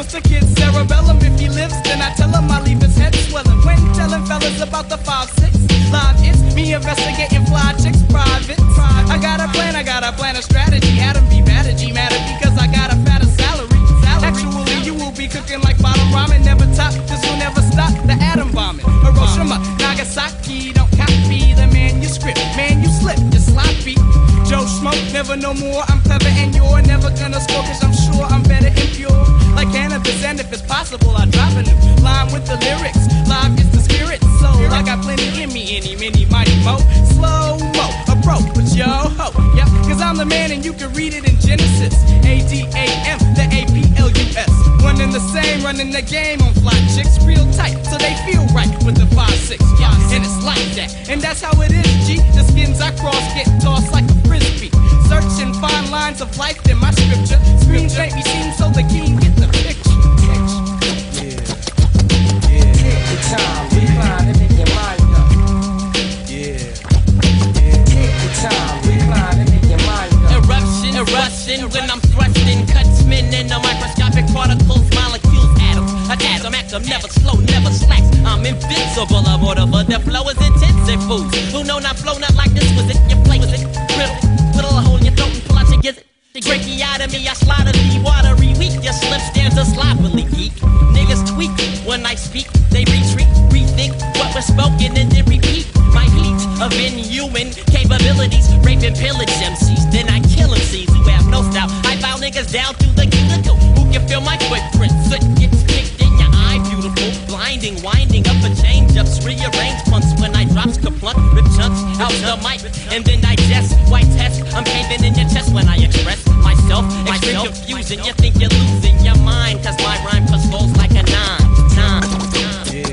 twist the kid's cerebellum. If he lives, then I tell him I leave his head swelling. When telling fellas about the 5-6 live, it's me investigating fly chicks private. I got a plan, a strategy. Had him be mad at G, mad at because I got a fatter salary. Actually, you will be cooking like bottom ramen. Never top, this will never stop the atom bombing. Hiroshima, Nagasaki, don't copy the manuscript. Man, you slip, you're sloppy. Joe Smoke, never no more. I'm clever and you're never gonna score, cause I'm sure I'm better and pure. Like cannabis, and if it's possible, I drop a new line with the lyrics. Live is the spirit, soul. I got plenty in me, any, mini, mighty, mo. Slow mo, approach, yo ho. Yep, cause I'm the man and you can read it in Genesis. ADAM, the APLUS. One and the same, running the game on fly chicks. Real tight, so they feel right with the 5-6. Yeah, and it's like that, and that's how it is, G. The skins I cross get tossed like a frisbee. Searching fine lines of life in my scripture. Screams make me seem so the king get the picture. Yeah. Take the time, recline and make your mind up. Yeah. Take the time, recline and make your mind up. Eruption when I'm thrusting, cuts men in the microscopic particles, molecules, atoms. Atom, never slow, never slacks. I'm invincible, I'm audible. The flow is intensive foods. Who know not flow not like this? Was it your play? Was it brittle? Put a hole in your throat and pull out your gizzard. Tracheotomy, I slaughter the watery weak. Your slip stands a sloppily geek. Niggas tweak when I speak. They retreat, rethink what was spoken and then repeat. My heat of inhuman capabilities, raping pillage MCs. Then I kill MCs who have no style. I bow niggas down through the cuticle. Who can feel my footprint? Soot gets kicked in your eye, beautiful. Blinding, winding up a change-ups. Rearrange punts when I drops kaplunk. Rip chunks out the mic and then digest. White test, I'm caving in your chest when I express myself. Extreme confusion, you think you're losing your mind. Cause my rhyme patrols like a 9. Yeah.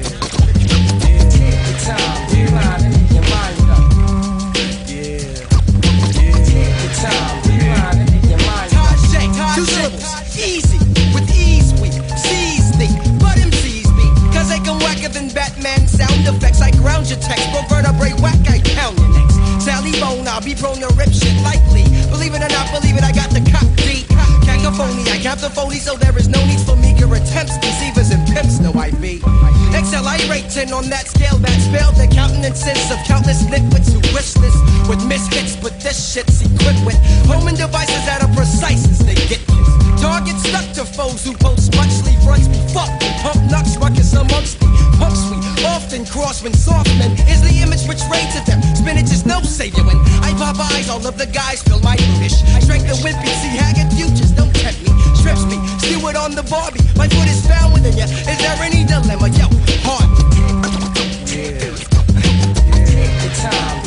Take the time, recline and make your mind up. Yeah. Take the time, recline and make your mind up. Two syllables, easy, with ease we seize thee. But MCs be, cause they come whacker than Batman. Sound effects, I ground your text. Pro vertebrae whack, I pound your necks. Sally Bone, I'll be prone to rip shit likely. Believe it or not, believe it, I got the cop beat. Cacophony, I cap the phony, so there is no need for meager attempts. Deceivers and pimps, no I be. Accelerating on that scale, that spell the countenances of countless nitwits who wish this with misfits, but this shit's equipped with homing devices that are precise as they get kids. Targets stuck to foes who post muchly fronts be fucked and pump nuts, ruckus amongst the punks we often cross when soft men is the image portrayed to them. Spinach is no savior when I pop eyes, all of the guys feel my brutish. Strength and wimpy, see haggard futures, don't tempt me, strips me, stew it on the Barbie. My foot is found within ya, is there any dilemma? Yo, hard. Yeah. Take the time.